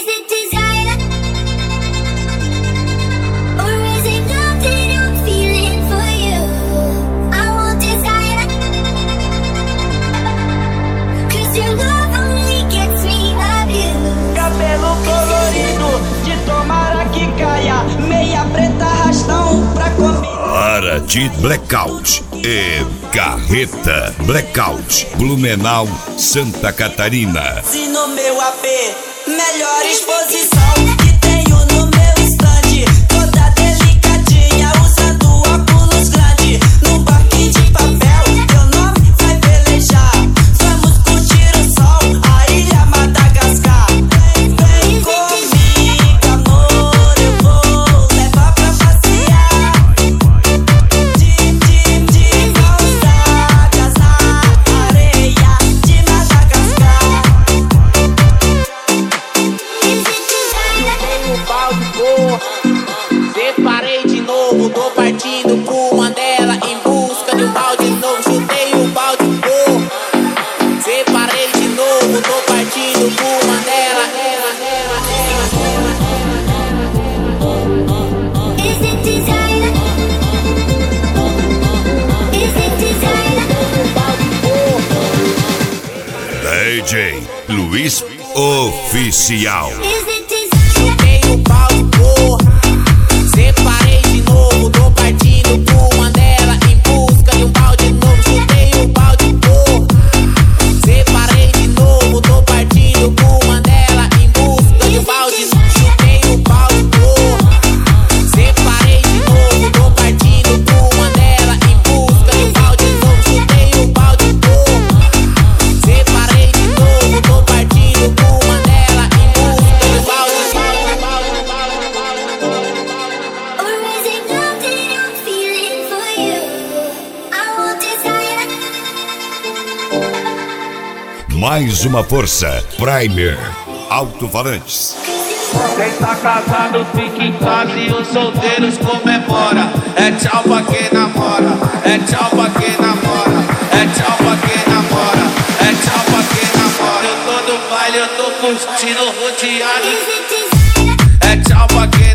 Is it desire? Or is it love that I'm feeling for you? I want desire, 'cause your love only gets me of you. Cabelo colorido, de tomara que caia, meia preta arrastão pra comer. Hora de Blackout e Carreta Blackout, Blumenau, Santa Catarina. Se no meu AP, melhor exposição que tenho no meu estande, toda delicadinha, usando óculos grande, num barquinho de papel, teu nome vai velejar. Vamos curtir o sol, a ilha Madagascar. Vem comigo, amor, eu vou levar pra passear. De calçadas na areia de Madagascar. Is it desire? Chutei o balde, porra. Separei de novo, tô partindo pro Mandela em busca de um balde novo. Chutei o balde, porra. Separei de novo, tô partindo pro Mandela. Is it desire? Is it desire? DJ Luiz Oficial. Is it desire? Chutei o balde, porra. Separei de novo, tô partindo pro Mandela em busca de um balde novo. Chutei o balde, porra. Separei de novo, tô partindo pro Mandela em busca de um balde novo. Chutei o balde, porra. Separei de novo, tô partindo pro Mandela em busca de um balde novo. Chutei o balde, porra. Separei de novo, tô partindo pro Mandela em busca de um balde novo. Or is it love that I'm feeling for you? I want desire. Mais uma força. Primer Alto-Falantes. Quem tá casado fica em casa e os solteiros comemora. É tchau pra quem namora, é tchau pra quem namora, é tchau pra quem namora, é tchau pra quem namora. Eu tô no baile, eu tô curtindo rodeado. Is it desire? É tchau pra quem